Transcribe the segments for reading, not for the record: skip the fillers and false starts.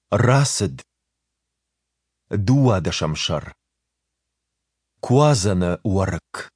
راسد دوا دشمشر كوازن ورك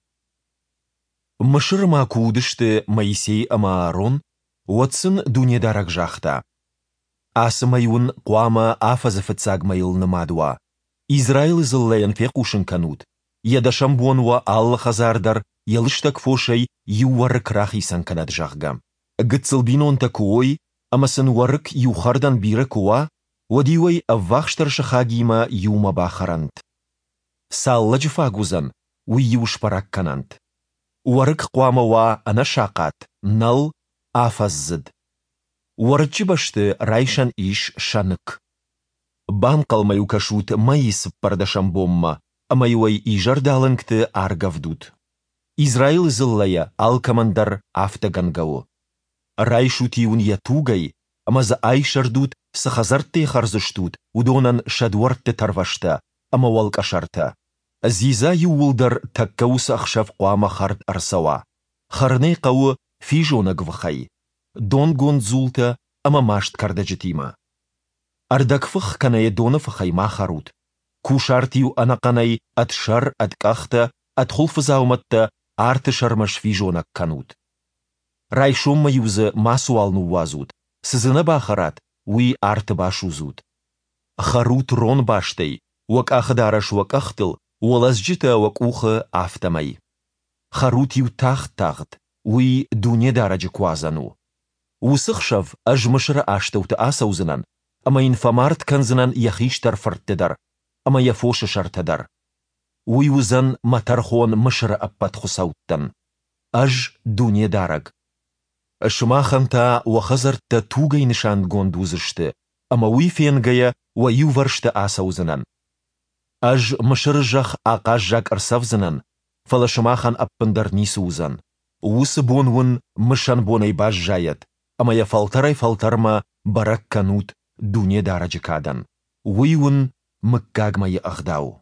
مشر ما كودشت ميسي أما آرون واتسن دوني دارك جاختا آسمايون قواما آفز فتساق ميل نمادوا إسرائيل زلين في قوشن كانوت يدشم بونوا آل خزاردر يلشتك فوشي يورك راخي سنكنات جاخغام قتسل بينون تكوي أما سنورك يوخردن بيركوا وديوي أفاخشتر شخاقيما يوم باخرانت سال لجفاقوزن ويوش براك كانانت ورك قواموا أنا شاقات نل آفزد ورجي بشت رايشان إيش شانك بانقل ما يوكشوت ما يسب بردشان بوما أما يوي إيجار دالنكت آرغافدوت إسرائيل زليا آل-كماندر آفتغانغاو رايشوتيون يتوغي أما زا آيشردوت سخزرتي خرزشتوت ودونان شدورت تروشتا أما والك أشارتا زيزا يولدر تكوس أخشف قوام خرد أرسوا خرني قو في جونك وخي دون گون زولتا أما ماشت كردجتيما أردك فخ كان يدون فخي ما خروت كوشارتيو أنا قناي أتشر أدكاختا أدخل فزاومتا آرت شرمش في جونك كانوت رايشوم ما يوز ما سوال نوازود سزنا باخرات وي آرت باشوزود خروت رون باشتي وك أخدارش وك أختل ولزجتا وك أوخ آفتمي خروتيو تاخت وي دوني دارج كوازنو وسخشف أجمشر آشتوت آسوزنن أما ينفمارت كنزنن يخيشتر فرتدر أما يفوش شرتدر ويوزن ما ترخون مشر أبت خسوتن دوني دارج شماخنتا وخزرت توغي نشان گوندوزشت أما ويفين جيا ويوورشت آسوزنن مشرجخ آقاجاك أرسفزنن فلشماخن أبندر نيسوزن وسبونون مشان بوني باش جايت أما يفلتري فلترما برك كانوت دوني دارج كادن ويون مكاق ما يأخداو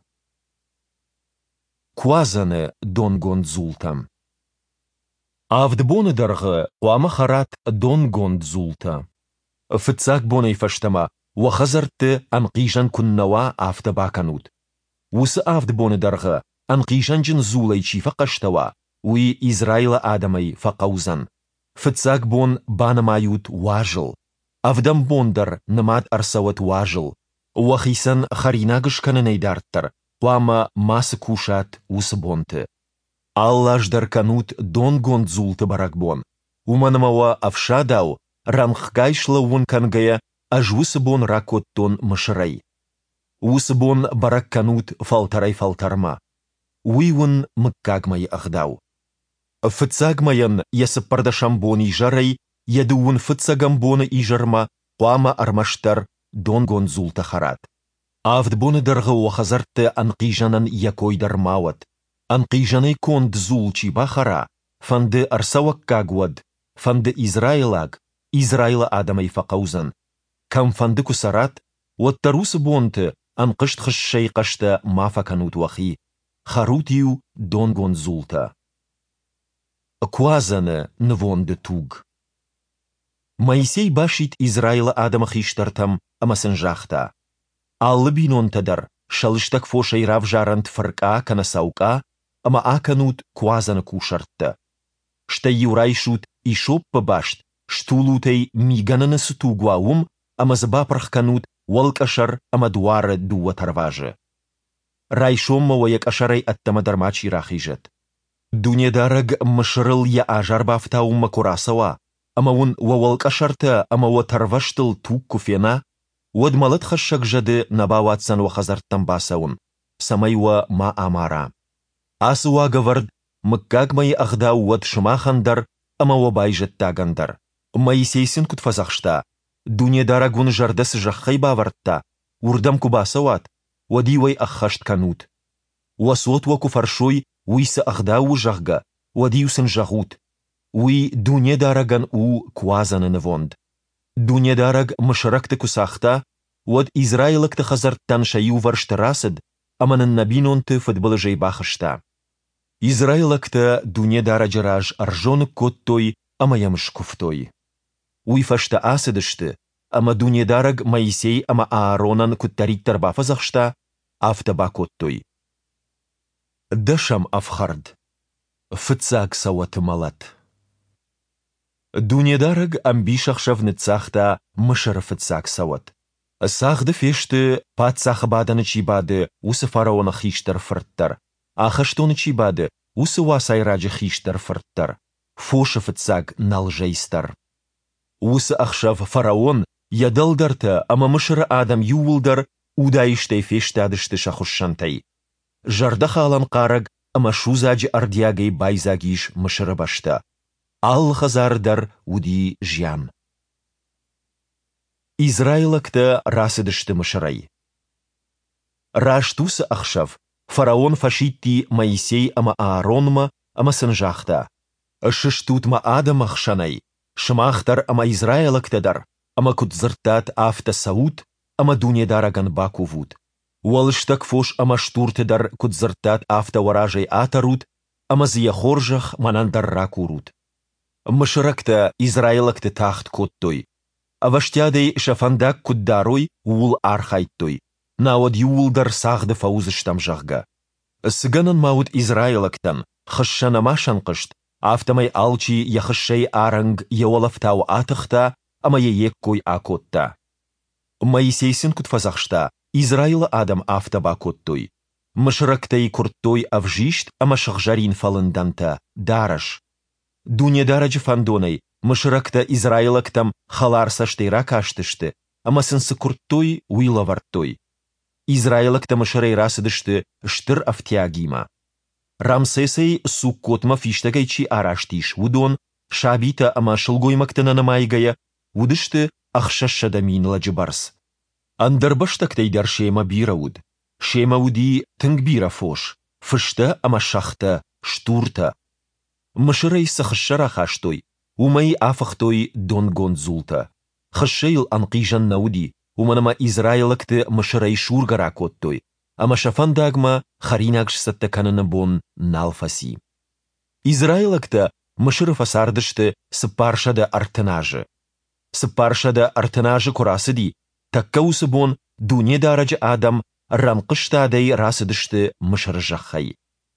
كوازن دون گوند زولتم آفد بون درغ قوام خرات دون گوند زولتا فتساق بوني فشتما وخزرت أنقيشن كنوا آفد باكانوت وس آفد بون درغ أنقيشن جن زولي چي فقشتوا وي إسرائيل آدمي فقوزن فتساق بون بانمايوت واجل أفدم بوندر نماد أرسوت واجل وخيسن خريناغش كنني دارتر قواما ماس كوشات وسبونت аллаш در канут дон гонд зулты баракбон уманамава афшадау ранхкайшла вун кангая аж вусыбон ракоттон мышрай вусыбон барак канут фалтарай фалтарма уйвун мыккагмай ахдау фыцагмаян ясыппардашамбон ижарай ядуун фыцагамбон ижарма қуама армаштар дон гонд зулта харат авдбон дырғы уахазарты анқижанан якойдар мауат أنقيجاني كوند زولشي باخرا فند أرسوك كاغود فند إسرائيل آدمي فقوزن كم فند كسرات والتروس بونت أنقشت خشي قشت ما فكانوت وخي خروتيو دون گون زولتا كوازن نفوند توغ مايسي باشيت إسرائيل آدم خيشترتم أما سنجاختا بينون تدر شلشتك فوشي راف جارنت فرقا كنساوكا أما آكانوت كوازن كوشرت شتي رايشوت إيشوب بباشت شتولوتي ميغانن ستوغواوم أما زبابرخ كانوت والك أشر أما دوار دو ترواج رايشوم ويك أشري التمدرماتشي راخيجت دوني دارج مشرل يا آجار بافتاوم كوراسوا أما ون ووالك أشرت أما وتروشتل توك كفينا ودمالت خشك جد نباواتسن وخزرتن باساون سميوا ما آمارا آسوا غورد مكاق ماي أخداو ود شماخندر أما وبايجت تاغندر ماي سيسين كت فزخشتا دوني دارغون جردس جخي باورتا وردم كباسوات وديوي أخشت كانوت وصوت وكفرشوي ويس أخداو جغغا وديوسن جغوت وي دوني دارغن كوازن نفوند دوني دارغ مشركت كساختا ود إسرائيلك تخزرتن شيو ورشت راسد أما النبينون تفد بلجي باخشتا إسرائيلك دوني دارجراج أرجون كوتوي أما يمش كفتوي ويفشت آسدشت ama dunyedarag Моисей ama Ааронан куттариттар бафазахшта, афта бакоттой. Дашам афхард. Фыцак сават малат. Dunyedarag амбишахшав нецахта мышыр фыцак сават. Сахды фешты патсах баданы чибады усы фараона хиштар фырттар. Ахаштоны чибады усы васайраджы хиштар фырттар. Фошы фыцак налжейстар. Усы ахшав фараон ядалдарта, ама мышыры адам ювылдар удайыштай фештадышты шахушшантай. Жардаха алан қараг, ама шузаджы ардиагай байзагиш мышыры башта. Ал хазардар уди жян. Израилакта расыдышты мышырай. Раштусы ахшав, фараон фашитти Моисей ама Ааронма ама сынжахта. Шыштутма адам ахшанай, шымахтар ама Израилактадар, ама кудзыртат афта сауд, ама дунедараган бакувуд. Уалыштак фош ама штуртедар кудзыртат афта варажай атарут, ама зияхоржах манандар ракурут. Мышыракта Израилакта тахт коттой. Аваштядей шафандак куддарой уул архайттой. Науад юулдар сағды фаузыштам жағга. Сыганын маут Израилактан, хышшанамашан қышт, автамай алчи яхышшай аранг яуалафтау атықта, ама ееккой акотта. Моисейсін кутфазақшта, Израила адам автаба коттой. Мышырактай курттой авжишт, ама шықжарин фалынданта, дараш. Дунедараджы фандонай, мышыракта Израилактам халарсаштайра каштышты, ама сынсы курттой уилаварттой. Израилакта мышырай расыдышты штыр автиагима. Рамсесей суккотма фиштагайчи араштиш удон, шабита ама шылгоймактына намайгая, удышты ахшашшадаминла джибарс. Андарбаштактайдар шема бирауд. Шема уди тынгбира фош, фышта ама шахта, штурта. Мышырай сахшара хаштой, умай афахтой донгон зулта. Хашейл анқижан науди, уманама Израилакты мышырай шургара коттой, ама шафандагма харинагш саттаканына бон налфаси. Израилакта мышыры фасардышты сыпаршада артынажы. Сыпаршада артынажы курасыди, таккаусы бон дунедараджы адам рамқыштадай расыдышты мышыры жақхай.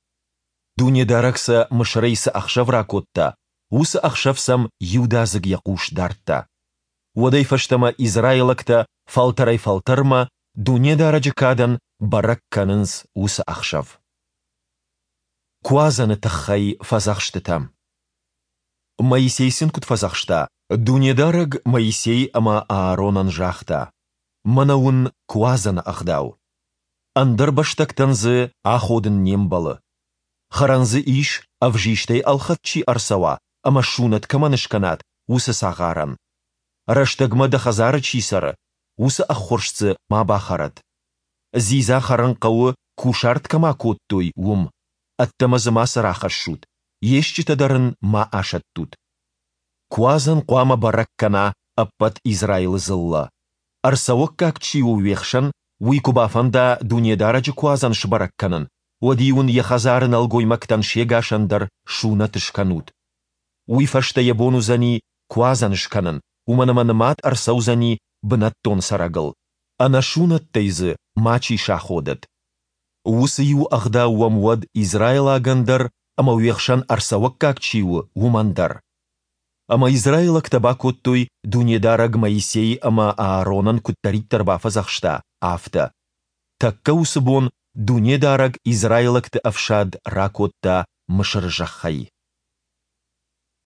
Дунедаракса мышырайсы ахшавра котта, усы ахшавсам юдазык яқуш дартта. Уадай фаштама Израилакта фалтарай фалтарма, дунедараджы кадан баракканынс усы ахшав. Куазаны таххай фазахштытам. Моисейсін кут фазахшта, дунедараг Моисей ама Ааронан жахта. Манауын куазаны ахдау. Андар баштактанзы аходын нембалы. Харанзы иш авжиштай алхатчи арсава, ама шунат каманышканат усы сағаран. Раштагмада хазары чисары, усы ахоршцы ма бахарат. Зиза харан қауы кушарт кама коттой ум, аттамазыма сарахашшут, ешчитадарын ма ашаттут. Куазан қуама бараккана аппат Израилы зылла. Арсавок какчи увехшан, уйкубафанда дунедараджы куазан шбаракканын, одиун яхазарын алгоймактан шегашандар шуна тышканут. Уйфашта ебонузани куазан шканын, уманаманымат арсаузани бынаттон сарагыл. Ана шунат тейзы мачи шаходат. Усыю ахда уамуад Израила агандар, ама уехшан арсавак какчиу умандар. Ама Израила ктаба коттой дунедараг Моисей ама Ааронан куттариттар бафазахшта, афта. Такка усыбон дунедараг Израилакты афшад ракотта мышыр жаххай.